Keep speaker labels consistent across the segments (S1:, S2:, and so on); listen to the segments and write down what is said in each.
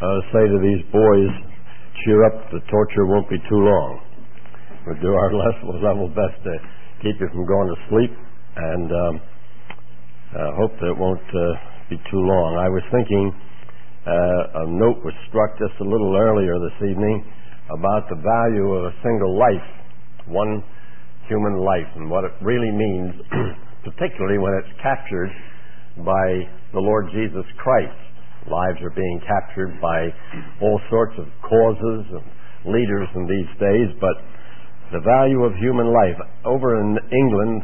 S1: say to these boys, cheer up, the torture won't be too long. We'll do our level best to keep you from going to sleep, and hope that it won't be too long. I was thinking, a note was struck just a little earlier this evening about the value of a single life, one human life, and what it really means, particularly when it's captured by the Lord Jesus Christ. Lives are being captured by all sorts of causes and leaders in these days, but the value of human life. Over in England,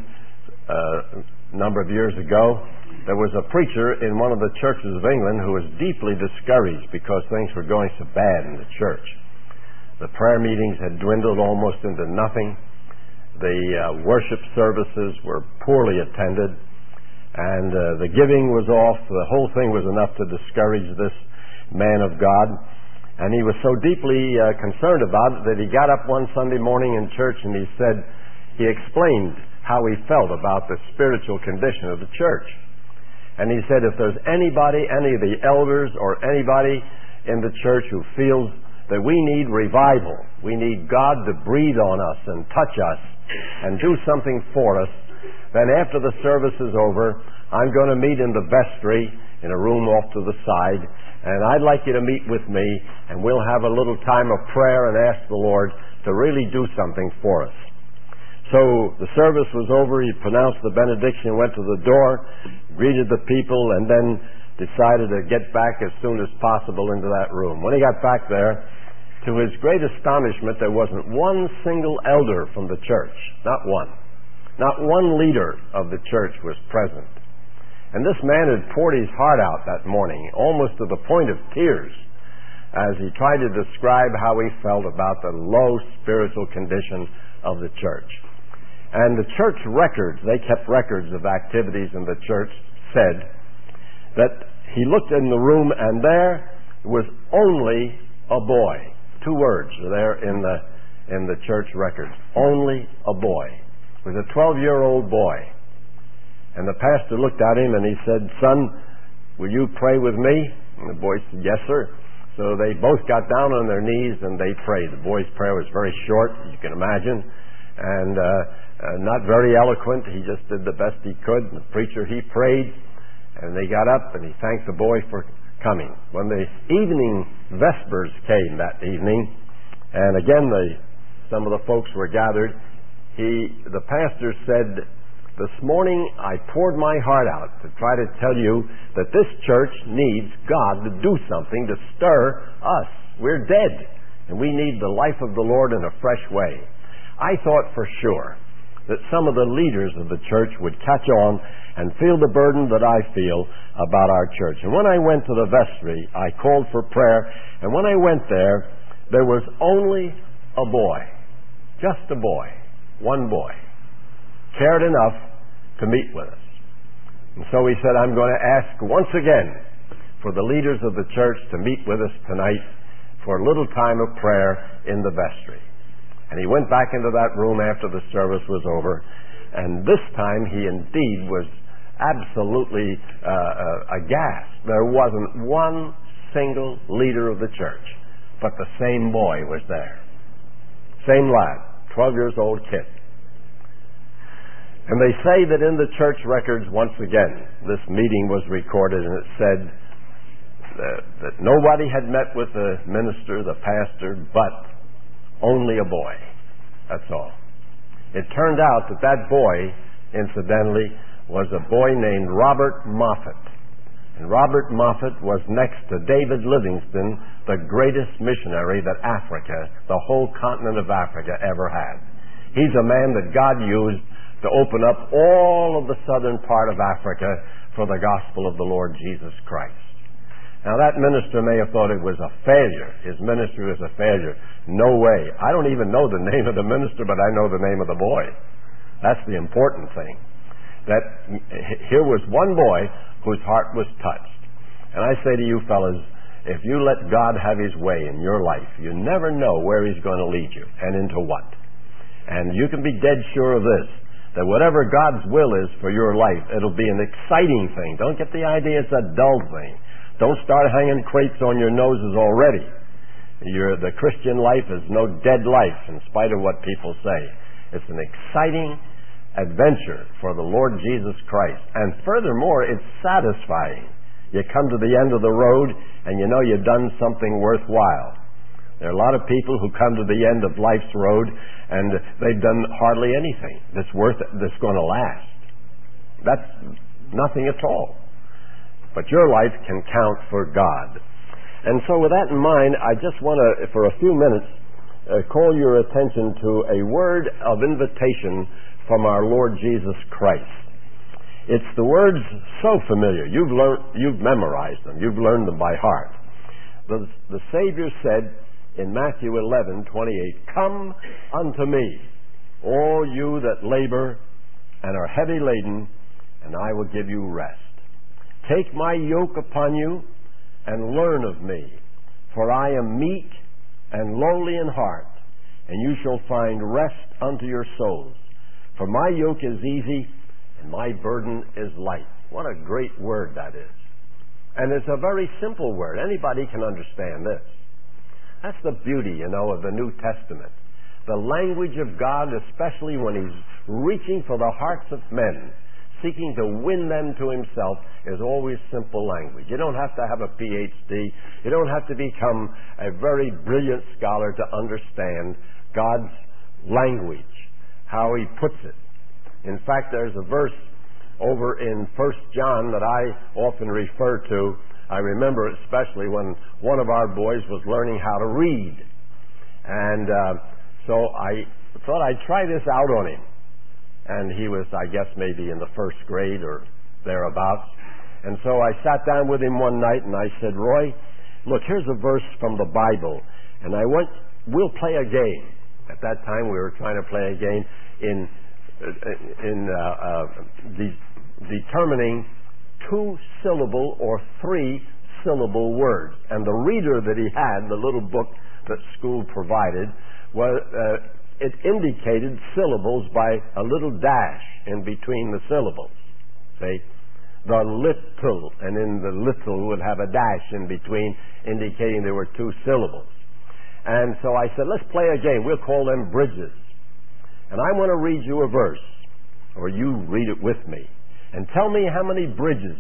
S1: a number of years ago, there was a preacher in one of the churches of England who was deeply discouraged because things were going so bad in the church. The prayer meetings had dwindled almost into nothing. The worship services were poorly attended, and the giving was off. The whole thing was enough to discourage this man of God. And he was so deeply concerned about it that he got up one Sunday morning in church and he explained how he felt about the spiritual condition of the church. And he said, if there's anybody, any of the elders or anybody in the church who feels that we need revival, we need God to breathe on us and touch us and do something for us, then after the service is over, I'm going to meet in the vestry in a room off to the side, and I'd like you to meet with me, and we'll have a little time of prayer and ask the Lord to really do something for us. So the service was over. He pronounced the benediction, went to the door, greeted the people, and then decided to get back as soon as possible into that room. When he got back there, to his great astonishment, there wasn't one single elder from the church, not one. Not one leader of the church was present. And this man had poured his heart out that morning, almost to the point of tears, as he tried to describe how he felt about the low spiritual condition of the church. And the church records, they kept records of activities in the church, said that he looked in the room and there was only a boy. 2 words are there in the church records. Only a boy. It was a 12-year-old boy. And the pastor looked at him and he said, son, will you pray with me? And the boy said, yes, sir. So they both got down on their knees and they prayed. The boy's prayer was very short, you can imagine, and not very eloquent. He just did the best he could. The preacher, he prayed, and they got up and he thanked the boy for coming. When the evening vespers came that evening, and again some of the folks were gathered, the pastor said, this morning I poured my heart out to try to tell you that this church needs God to do something to stir us. We're dead, and we need the life of the Lord in a fresh way. I thought for sure that some of the leaders of the church would catch on and feel the burden that I feel about our church. And when I went to the vestry, I called for prayer, and when I went there, there was only a boy, just a boy. One boy cared enough to meet with us. And so he said, I'm going to ask once again for the leaders of the church to meet with us tonight for a little time of prayer in the vestry. And he went back into that room after the service was over, and this time he indeed was absolutely aghast. There wasn't one single leader of the church, but the same boy was there. Same lad. 12 years old kid. And they say that in the church records, once again, this meeting was recorded, and it said that nobody had met with the minister, the pastor, but only a boy. That's all. It turned out that boy, incidentally, was a boy named Robert Moffat. And Robert Moffat was next to David Livingstone, the greatest missionary that Africa, the whole continent of Africa, ever had. He's a man that God used to open up all of the southern part of Africa for the gospel of the Lord Jesus Christ. Now that minister may have thought it was a failure. His ministry was a failure. No way. I don't even know the name of the minister, but I know the name of the boy. That's the important thing. That here was one boy whose heart was touched. And I say to you fellas, if you let God have His way in your life, you never know where He's going to lead you and into what. And you can be dead sure of this, that whatever God's will is for your life, it'll be an exciting thing. Don't get the idea it's a dull thing. Don't start hanging crepes on your noses already. The Christian life is no dead life, in spite of what people say. It's an exciting adventure for the Lord Jesus Christ. And furthermore, it's satisfying. You come to the end of the road, and you know you've done something worthwhile. There are a lot of people who come to the end of life's road, and they've done hardly anything that's going to last. That's nothing at all. But your life can count for God. And so with that in mind, I just want to, for a few minutes, call your attention to a word of invitation from our Lord Jesus Christ. It's the words so familiar. You've memorized them. You've learned them by heart. The Savior said in Matthew 11:28, "Come unto me, all you that labor and are heavy laden, and I will give you rest. Take my yoke upon you and learn of me, for I am meek and lowly in heart, and you shall find rest unto your souls. For my yoke is easy and my burden is light." What a great word that is. And it's a very simple word. Anybody can understand this. That's the beauty, of the New Testament. The language of God, especially when He's reaching for the hearts of men, seeking to win them to Himself, is always simple language. You don't have to have a PhD. You don't have to become a very brilliant scholar to understand God's language, how He puts it. In fact, there's a verse over in 1 John that I often refer to. I remember especially when one of our boys was learning how to read. And so I thought I'd try this out on him. And he was, I guess, maybe in the first grade or thereabouts. And so I sat down with him one night and I said, "Roy, look, here's a verse from the Bible. And we'll play a game." At that time we were trying to play a game in determining 2-syllable or 3-syllable words. And the reader that he had, the little book that school provided, it indicated syllables by a little dash in between the syllables. Say, the little, and in the little would have a dash in between, indicating there were 2 syllables. And so I said, let's play a game. We'll call them bridges. And I want to read you a verse, or you read it with me, and tell me how many bridges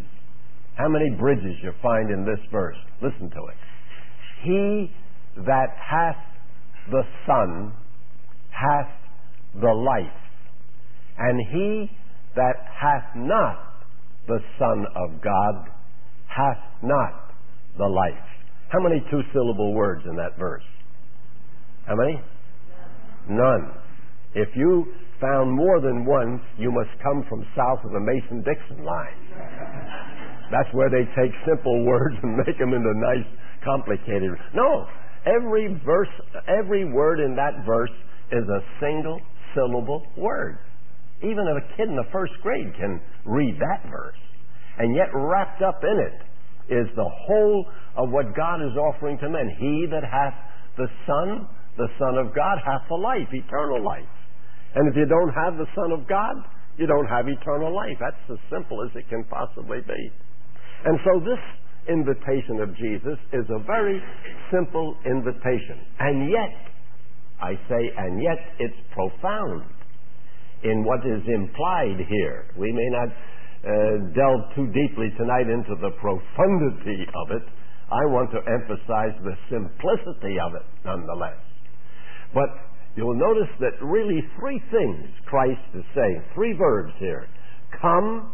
S1: you find in this verse. Listen to it. He that hath the Son hath the life, and he that hath not the Son of God hath not the life. How many 2-syllable words in that verse? How many? None. If you found more than one, you must come from south of the Mason-Dixon line. That's where they take simple words and make them into nice, complicated. No, every word in that verse is a single-syllable word. Even a kid in the first grade can read that verse. And yet wrapped up in it is the whole of what God is offering to men. He that hath the Son of God, hath the life, eternal life. And if you don't have the Son of God, you don't have eternal life. That's as simple as it can possibly be. And so this invitation of Jesus is a very simple invitation. And yet, I say, and yet it's profound in what is implied here. We may not delve too deeply tonight into the profundity of it. I want to emphasize the simplicity of it nonetheless. But you'll notice that really 3 things Christ is saying, 3 verbs here. Come,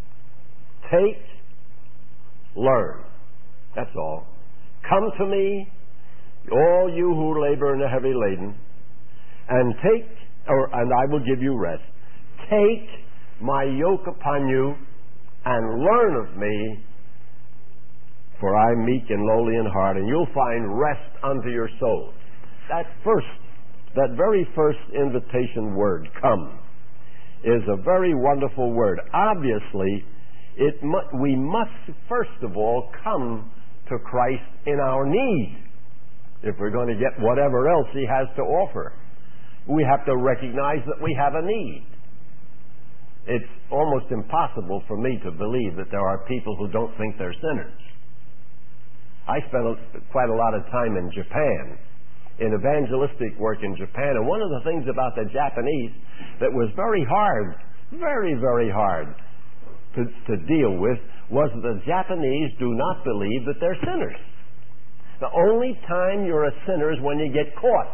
S1: take, learn. That's all. Come to me, all you who labor and are heavy laden, and I will give you rest. Take my yoke upon you and learn of me, for I am meek and lowly in heart, and you'll find rest unto your souls. That very first invitation word, come, is a very wonderful word. Obviously, we must first of all come to Christ in our need. If we're going to get whatever else He has to offer, we have to recognize that we have a need. It's almost impossible for me to believe that there are people who don't think they're sinners. I spent quite a lot of time in Japan, in evangelistic work in Japan, and one of the things about the Japanese that was very hard, very, very hard to deal with was that the Japanese do not believe that they're sinners. The only time you're a sinner is when you get caught.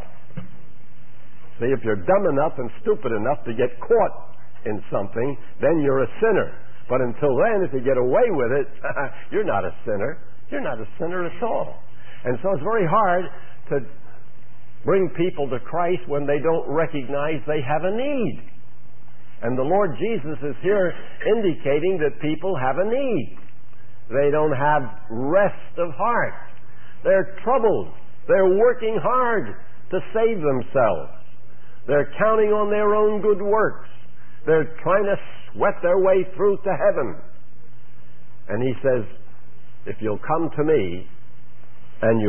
S1: See, if you're dumb enough and stupid enough to get caught in something, then you're a sinner. But until then, if you get away with it, you're not a sinner. You're not a sinner at all. And so it's very hard to bring people to Christ when they don't recognize they have a need. And the Lord Jesus is here indicating that people have a need. They don't have rest of heart. They're troubled. They're working hard to save themselves. They're counting on their own good works. They're trying to sweat their way through to heaven. And he says, if you'll come to me and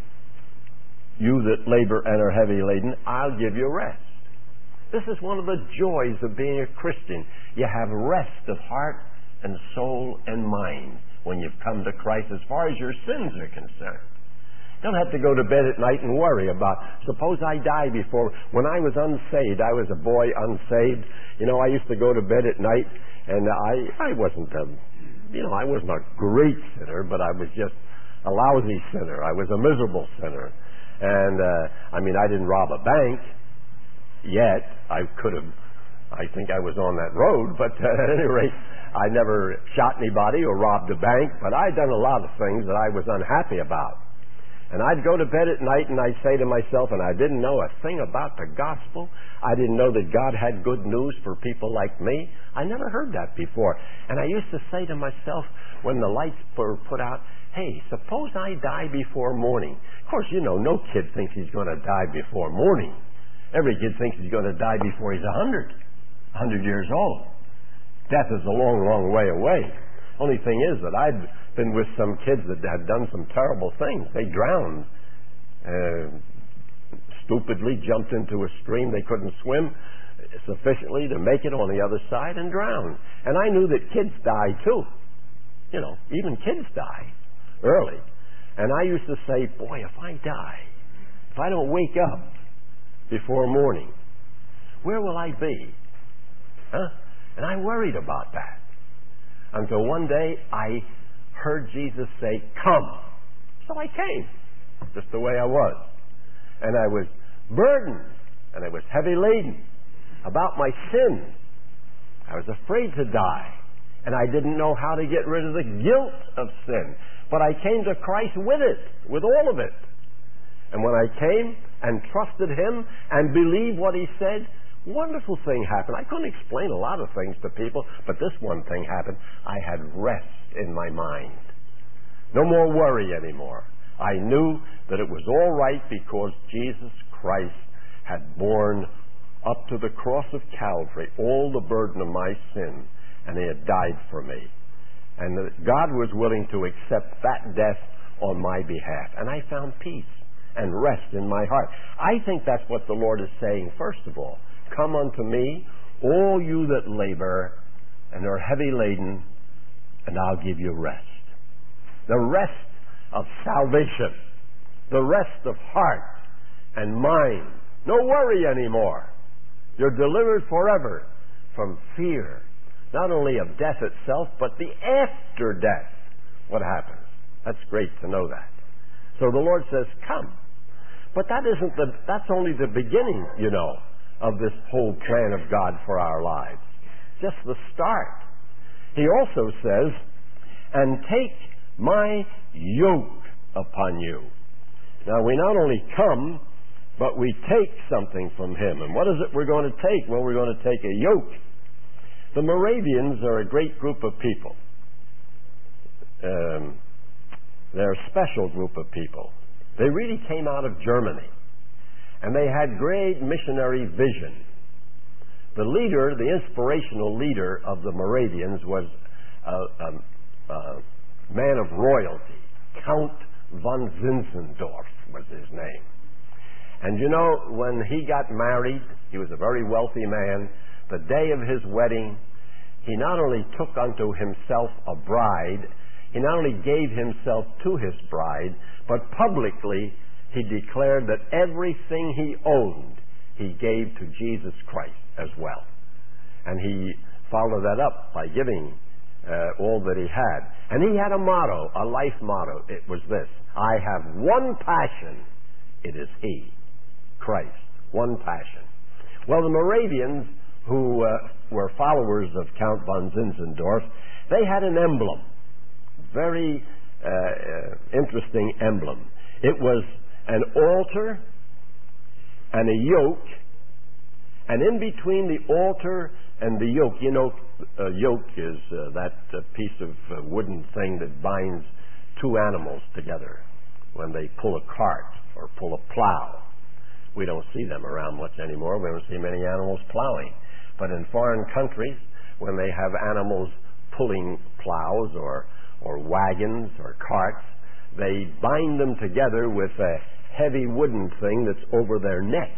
S1: you that labor and are heavy laden, I'll give you rest. This is one of the joys of being a Christian. You have rest of heart and soul and mind when you've come to Christ as far as your sins are concerned. Don't have to go to bed at night and worry about, suppose I die before. When I was unsaved, I was a boy unsaved. I used to go to bed at night, and I wasn't I wasn't a great sinner, but I was just a lousy sinner. I was a miserable sinner. And, I didn't rob a bank yet. I could have. I think I was on that road, but at any rate, I never shot anybody or robbed a bank, but I'd done a lot of things that I was unhappy about. And I'd go to bed at night and I'd say to myself, and I didn't know a thing about the gospel. I didn't know that God had good news for people like me. I never heard that before. And I used to say to myself when the lights were put out, hey, suppose I die before morning. Of course, no kid thinks he's going to die before morning. Every kid thinks he's going to die before he's 100 years old. Death is a long, long way away. Only thing is that I'd been with some kids that had done some terrible things. They drowned, stupidly jumped into a stream. They couldn't swim sufficiently to make it on the other side and drowned. And I knew that kids die too. Even kids die early. And I used to say, boy, if I die, if I don't wake up before morning, where will I be? And I worried about that. Until one day I heard Jesus say, come. So I came, just the way I was. And I was burdened, and I was heavy laden about my sins. I was afraid to die, and I didn't know how to get rid of the guilt of sin. But I came to Christ with it, with all of it. And when I came and trusted Him and believed what He said, wonderful thing happened. I couldn't explain a lot of things to people, but this one thing happened. I had rest in my mind. No more worry anymore. I knew that it was all right because Jesus Christ had borne up to the cross of Calvary all the burden of my sin, and He had died for me. And that God was willing to accept that death on my behalf. And I found peace and rest in my heart. I think that's what the Lord is saying, first of all. Come unto me, all you that labor and are heavy laden, and I'll give you rest. The rest of salvation. The rest of heart and mind. No worry anymore. You're delivered forever from fear, not only of death itself, but the after death. What happens? That's great to know that. So the Lord says, come. But that's only the beginning, of this whole plan of God for our lives. Just the start. He also says, and take my yoke upon you. Now we not only come, but we take something from Him. And what is it we're going to take? Well, we're going to take a yoke. The Moravians are a great group of people. They're a special group of people. They really came out of Germany. And they had great missionary vision. The leader, the inspirational leader of the Moravians was a man of royalty. Count von Zinzendorf was his name. And when he got married, he was a very wealthy man. The day of his wedding, he not only took unto himself a bride, He not only gave himself to his bride, but publicly he declared that everything he owned, he gave to Jesus Christ as well. And he followed that up by giving all that he had. And he had a motto, a life motto. It was this: I have one passion. It is he, Christ. One passion. Well, the Moravians, who were followers of Count von Zinzendorf, they had an emblem. Very interesting emblem. It was an altar and a yoke, and in between the altar and the yoke, you know, a yoke is that piece of wooden thing that binds two animals together when they pull a cart or pull a plow. We don't see them around much anymore. We don't see many animals plowing. But in foreign countries, when they have animals pulling plows or wagons or carts, they bind them together with a heavy wooden thing that's over their necks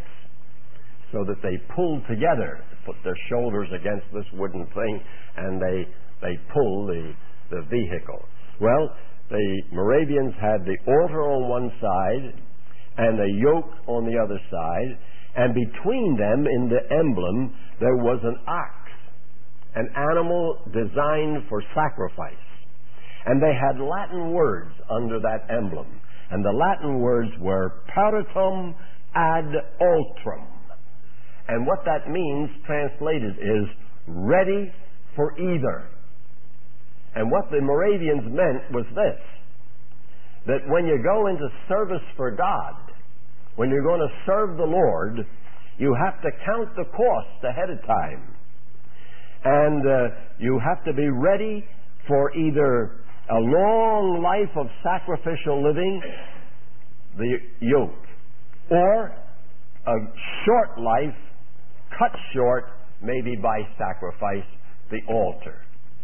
S1: so that they pull together, put their shoulders against this wooden thing, and they pull the vehicle. Well, the Moravians had the altar on one side and a yoke on the other side, and between them in the emblem there was an ox, an animal designed for sacrifice. And they had Latin words under that emblem. And the Latin words were paratum ad altrum. And what that means, translated, is ready for either. And what the Moravians meant was this: that when you go into service for God, when you're going to serve the Lord, you have to count the cost ahead of time. And you have to be ready for either a long life of sacrificial living, the yoke, or a short life, cut short maybe by sacrifice, the altar.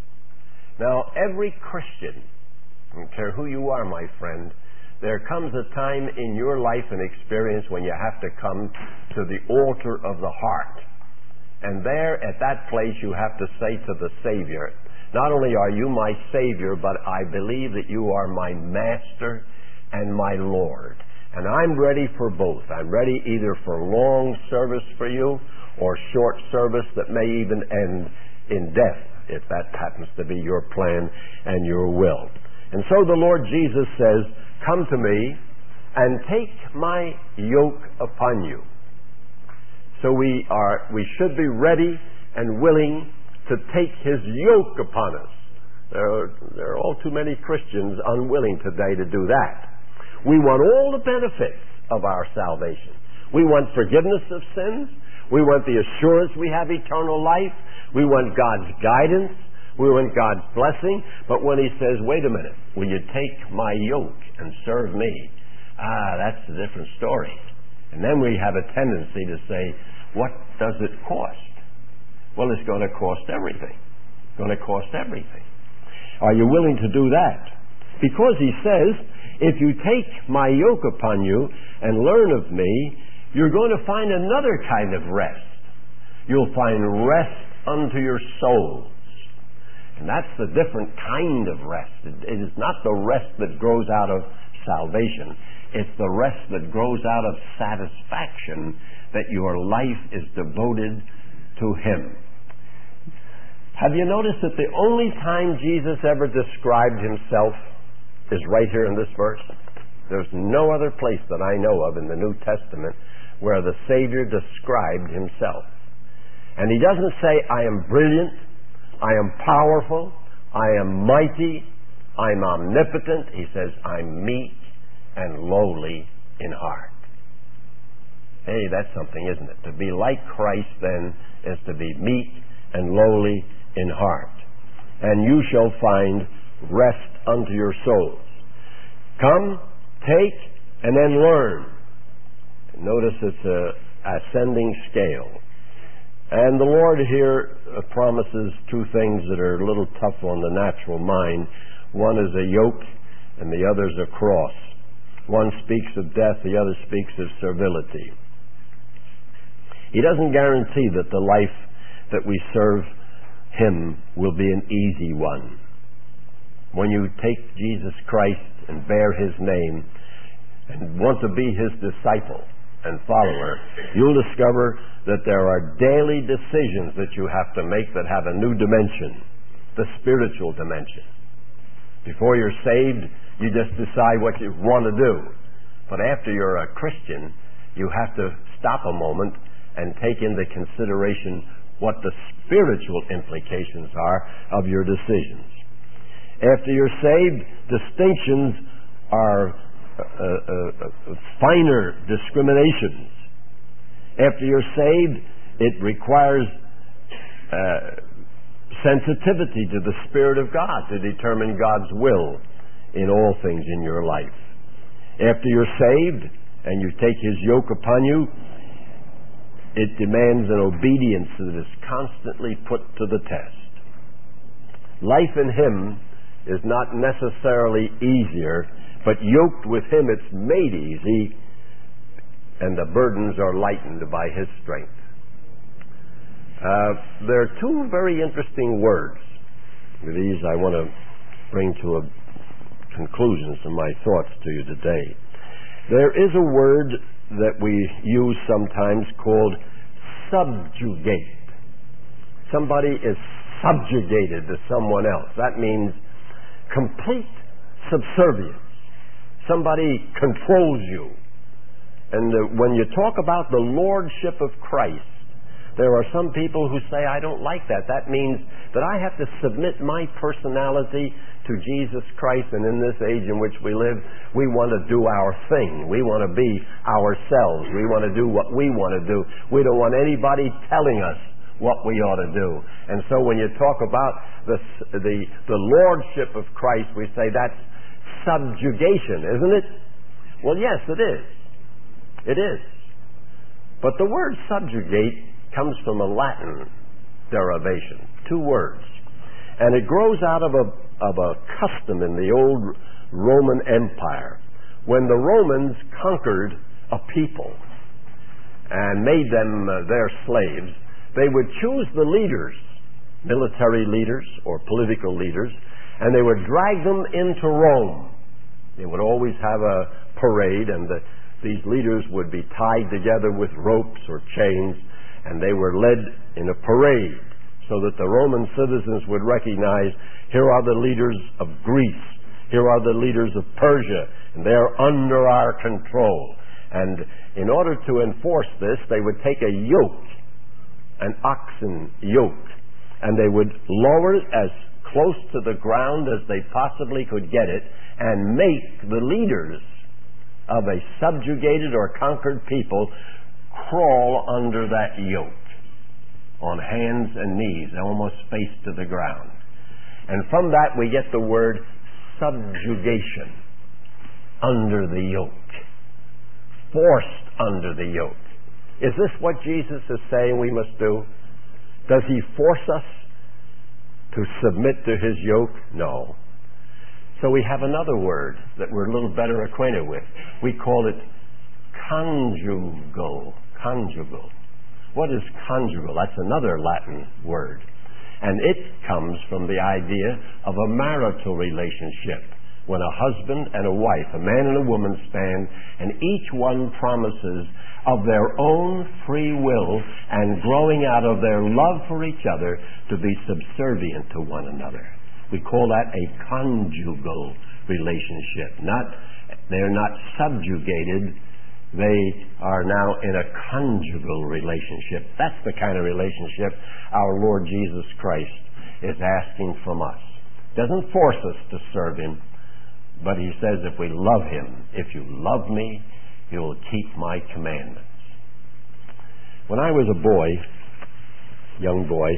S1: Now, every Christian, I don't care who you are, my friend, there comes a time in your life and experience when you have to come to the altar of the heart. And there, at that place, you have to say to the Savior, not only are you my Savior, but I believe that you are my Master and my Lord. And I'm ready for both. I'm ready either for long service for you or short service that may even end in death, if that happens to be your plan and your will. And so the Lord Jesus says, come to me and take my yoke upon you. So we should be ready and willing to take his yoke upon us. There are all too many Christians unwilling today to do that. We want all the benefits of our salvation. We want forgiveness of sins. We want the assurance we have eternal life. We want God's guidance. We want God's blessing. But when he says, wait a minute, will you take my yoke and serve me? That's a different story. And then we have a tendency to say, what does it cost? Well, it's going to cost everything. It's going to cost everything. Are you willing to do that? Because he says, if you take my yoke upon you and learn of me, you're going to find another kind of rest. You'll find rest unto your souls. And that's the different kind of rest. It is not the rest that grows out of salvation. It's the rest that grows out of satisfaction that your life is devoted to him. Have you noticed that the only time Jesus ever described himself is right here in this verse? There's no other place that I know of in the New Testament where the Savior described himself. And he doesn't say, I am brilliant, I am powerful, I am mighty, I'm omnipotent. He says, I'm meek and lowly in heart. Hey, that's something, isn't it? To be like Christ, then, is to be meek and lowly in heart. And you shall find rest unto your souls. Come, take, and then learn. Notice it's an ascending scale. And the Lord here promises two things that are a little tough on the natural mind. One is a yoke, and the other is a cross. One speaks of death, the other speaks of servility. He doesn't guarantee that the life that we serve him will be an easy one. when you take Jesus Christ and bear His name and want to be His disciple and follower, you'll discover that there are daily decisions that you have to make that have a new dimension, the spiritual dimension. Before you're saved, you just decide what you want to do. But after you're a Christian, you have to stop a moment and take into consideration what the spiritual implications are of your decisions. After you're saved, distinctions are finer discriminations. After you're saved, it requires sensitivity to the Spirit of God to determine God's will in all things in your life. After you're saved and you take His yoke upon you, it demands an obedience that is constantly put to the test. Life in Him is not necessarily easier, but yoked with Him it's made easy, and the burdens are lightened by His strength. There are two very interesting words. With these I want to bring to a conclusion some of my thoughts to you today. There is a word that we use sometimes called subjugate. Somebody is subjugated to someone else. That means complete subservience. Somebody controls you. And when you talk about the lordship of Christ, there are some people who say, I don't like that. That means that I have to submit my personality to Jesus Christ, and in this age in which we live, we want to do our thing. We want to be ourselves. We want to do what we want to do. We don't want anybody telling us what we ought to do. And so when you talk about the lordship of Christ, we say that's subjugation, isn't it? Well, yes, it is. It is. But the word subjugate comes from a Latin derivation, two words. And it grows out of a custom in the old Roman Empire. When the Romans conquered a people and made them their slaves, they would choose the leaders, military leaders or political leaders, and they would drag them into Rome. They would always have a parade, and these leaders would be tied together with ropes or chains, and they were led in a parade so that the Roman citizens would recognize, here are the leaders of Greece, here are the leaders of Persia, and they are under our control. And in order to enforce this, they would take a yoke, an oxen yoke, and they would lower it as close to the ground as they possibly could get it, and make the leaders of a subjugated or conquered people crawl under that yoke on hands and knees, almost face to the ground. And from that we get the word subjugation, under the yoke, forced under the yoke. Is this what Jesus is saying we must do? Does He force us to submit to His yoke? No. So we have another word that we're a little better acquainted with. We call it conjugal. Conjugal. What is conjugal? That's another Latin word. And it comes from the idea of a marital relationship. When a husband and a wife, a man and a woman stand, and each one promises of their own free will and growing out of their love for each other to be subservient to one another. We call that a conjugal relationship. They're not subjugated. They are now in a conjugal relationship. That's the kind of relationship our Lord Jesus Christ is asking from us. Doesn't force us to serve Him, but He says if we love Him, if you love me, you will keep my commandments. When I was a boy, young boy,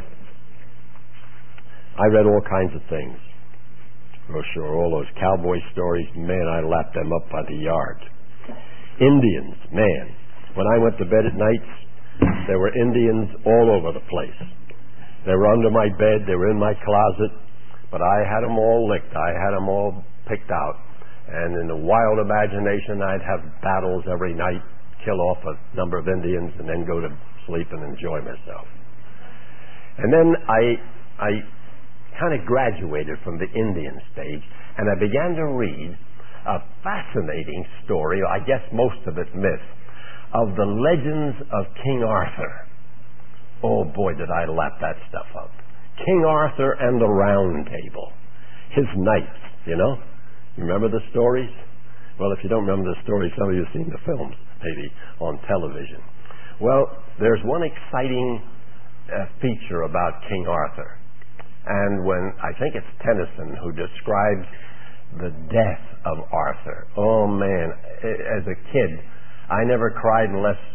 S1: I read all kinds of things. Oh, sure, all those cowboy stories, man, I lapped them up by the yard. Indians, man. When I went to bed at night, there were Indians all over the place. They were under my bed, they were in my closet, but I had them all licked. I had them all picked out. And in a wild imagination, I'd have battles every night, kill off a number of Indians, and then go to sleep and enjoy myself. And then I kind of graduated from the Indian stage, and I began to read a fascinating story, I guess most of it myth, of the legends of King Arthur. Oh boy, did I lap that stuff up. King Arthur and the Round Table. His knights, you know? You remember the stories? Well, if you don't remember the stories, some of you have seen the films, maybe, on television. Well, there's one exciting feature about King Arthur. And when, I think it's Tennyson who describes the death of Arthur. Oh man, as a kid, I never cried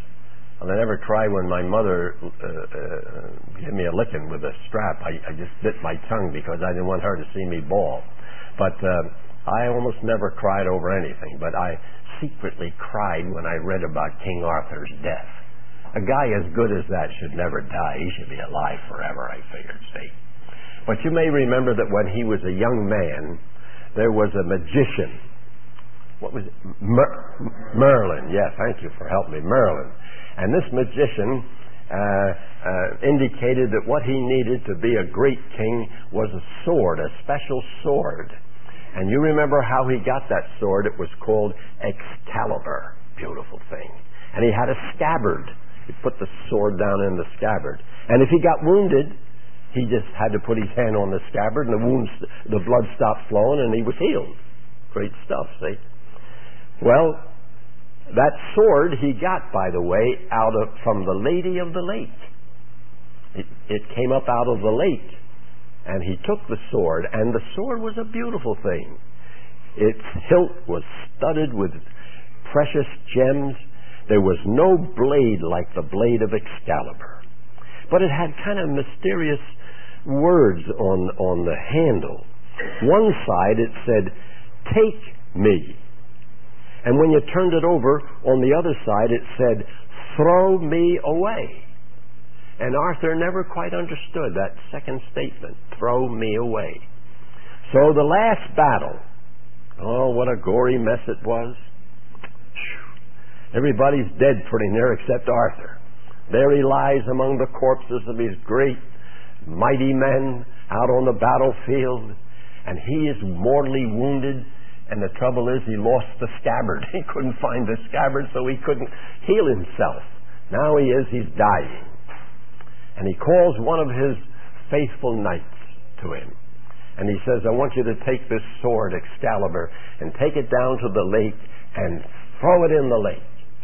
S1: when my mother gave me a licking with a strap. I just bit my tongue because I didn't want her to see me bawl. But I almost never cried over anything, but I secretly cried when I read about King Arthur's death. A guy as good as that should never die. He should be alive forever, I figured, see. But you may remember that when he was a young man, there was a magician. What was it? Merlin. Yeah, thank you for helping me. Merlin. And this magician indicated that what he needed to be a great king was a sword, a special sword. And you remember how he got that sword? It was called Excalibur. Beautiful thing. And he had a scabbard. He put the sword down in the scabbard. And if he got wounded, he just had to put his hand on the scabbard, and the blood stopped flowing, and he was healed. Great stuff, see? Well, that sword he got, by the way, from the Lady of the Lake. It came up out of the lake, and he took the sword, and the sword was a beautiful thing. Its hilt was studded with precious gems. There was no blade like the blade of Excalibur, but it had kind of mysterious words on the handle. One side it said, "Take me." And when you turned it over, on the other side it said, "Throw me away." And Arthur never quite understood that second statement, "Throw me away." So the last battle, oh, what a gory mess it was. Everybody's dead pretty near except Arthur. There he lies among the corpses of his great mighty men out on the battlefield, and he is mortally wounded, and the trouble is he lost the scabbard. He couldn't find the scabbard, so he couldn't heal himself. Now he's dying. And he calls one of his faithful knights to him, and he says, "I want you to take this sword, Excalibur, and take it down to the lake and throw it in the lake."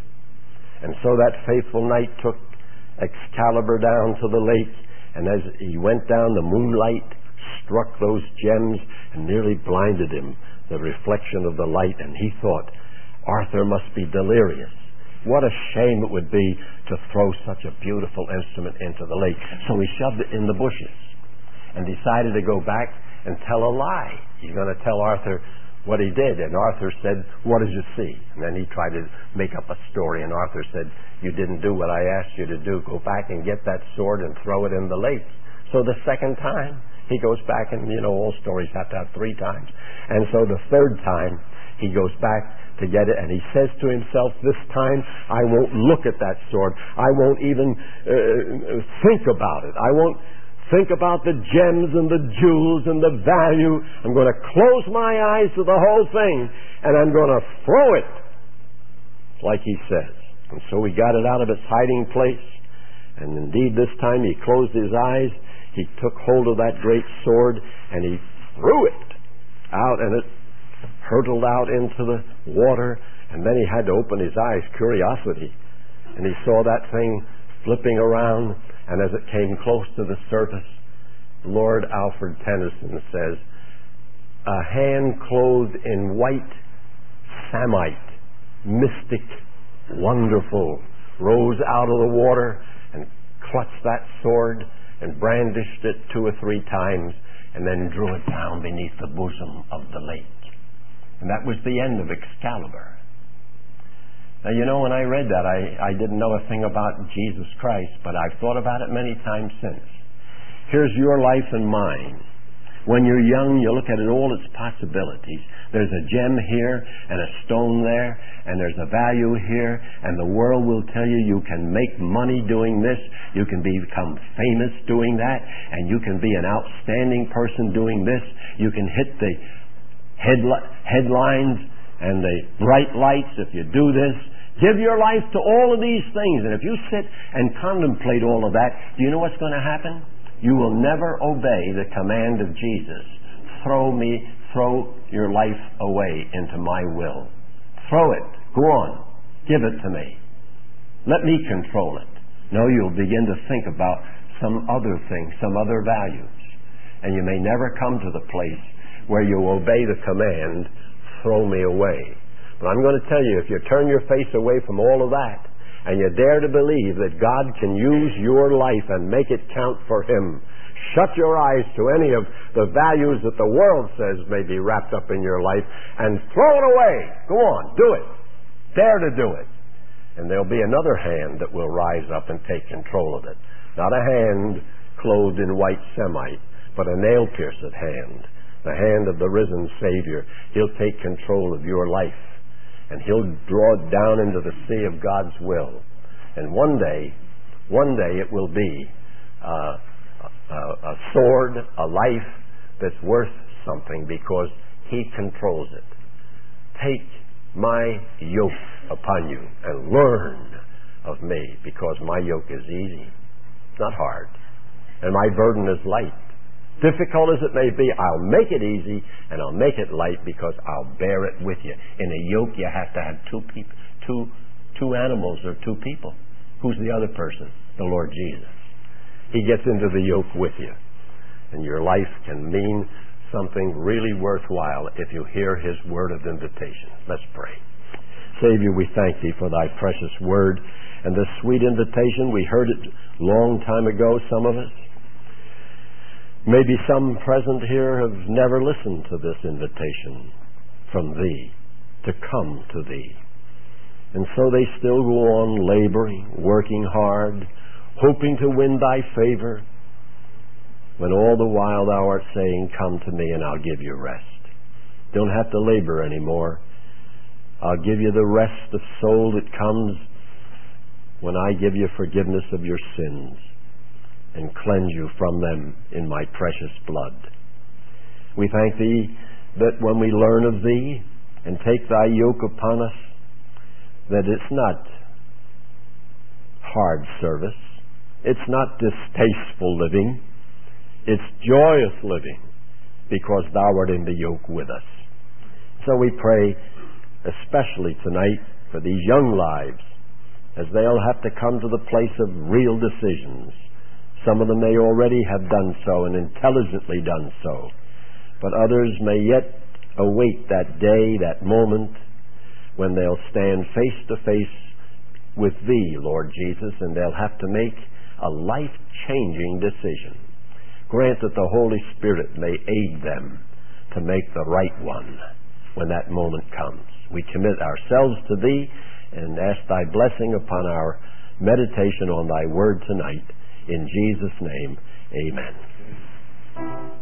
S1: And so that faithful knight took Excalibur down to the lake, and as he went down, the moonlight struck those gems and nearly blinded him, the reflection of the light, and he thought, Arthur must be delirious. What a shame it would be to throw such a beautiful instrument into the lake. So he shoved it in the bushes and decided to go back and tell a lie. He's going to tell Arthur what he did. And Arthur said, "What did you see?" And then he tried to make up a story, and Arthur said, "You didn't do what I asked you to do. Go back and get that sword and throw it in the lake." So the second time, he goes back, and all stories have to have 3 times. And so the third time, he goes back to get it, and he says to himself, "This time I won't look at that sword. I won't even think about it. I won't think about the gems and the jewels and the value. I'm going to close my eyes to the whole thing, and I'm going to throw it," like he says. And so he got it out of its hiding place, and indeed this time he closed his eyes. He took hold of that great sword, and he threw it out, and it hurtled out into the water, and then he had to open his eyes, curiosity, and he saw that thing flipping around, and as it came close to the surface, Lord Alfred Tennyson says, "A hand clothed in white samite, mystic, wonderful, rose out of the water and clutched that sword and brandished it 2 or 3 times, and then drew it down beneath the bosom of the lake." And that was the end of Excalibur. Now, when I read that, I didn't know a thing about Jesus Christ, but I've thought about it many times since. Here's your life and mine. When you're young, you look at it all its possibilities. There's a gem here and a stone there, and there's a value here, and the world will tell you you can make money doing this, you can become famous doing that, and you can be an outstanding person doing this. You can hit the headlines and the bright lights if you do this. Give your life to all of these things, and if you sit and contemplate all of that, do you know what's going to happen? You will never obey the command of Jesus. Throw your life away into my will. Throw it. Go on. Give it to me. Let me control it. No, you'll begin to think about some other thing, some other values. And you may never come to the place where you obey the command, throw me away. But I'm going to tell you, if you turn your face away from all of that, and you dare to believe that God can use your life and make it count for Him, shut your eyes to any of the values that the world says may be wrapped up in your life, and throw it away. Go on, do it. Dare to do it. And there'll be another hand that will rise up and take control of it. Not a hand clothed in white samite, but a nail-pierced hand. The hand of the risen Savior. He'll take control of your life. And He'll draw it down into the sea of God's will. And one day it will be a sword, a life that's worth something because He controls it. Take my yoke upon you and learn of me, because my yoke is easy. It's not hard. And my burden is light. Difficult as it may be, I'll make it easy and I'll make it light because I'll bear it with you. In a yoke, you have to have two animals or two people. Who's the other person? The Lord Jesus. He gets into the yoke with you. And your life can mean something really worthwhile if you hear His word of invitation. Let's pray. Savior, we thank Thee for Thy precious word and this sweet invitation. We heard it long time ago, some of us. Maybe some present here have never listened to this invitation from Thee to come to Thee. And so they still go on laboring, working hard, hoping to win Thy favor, when all the while Thou art saying, come to me and I'll give you rest. Don't have to labor anymore. I'll give you the rest of soul that comes when I give you forgiveness of your sins and cleanse you from them in my precious blood. We thank Thee that when we learn of Thee and take Thy yoke upon us, that it's not hard service, it's not distasteful living, it's joyous living, because Thou art in the yoke with us. So we pray especially tonight for these young lives, as they'll have to come to the place of real decisions. Some of them may already have done so and intelligently done so, but others may yet await that day, that moment, when they'll stand face to face with Thee, Lord Jesus, and they'll have to make a life-changing decision. Grant that the Holy Spirit may aid them to make the right one when that moment comes. We commit ourselves to Thee and ask Thy blessing upon our meditation on Thy Word tonight. In Jesus' name, amen.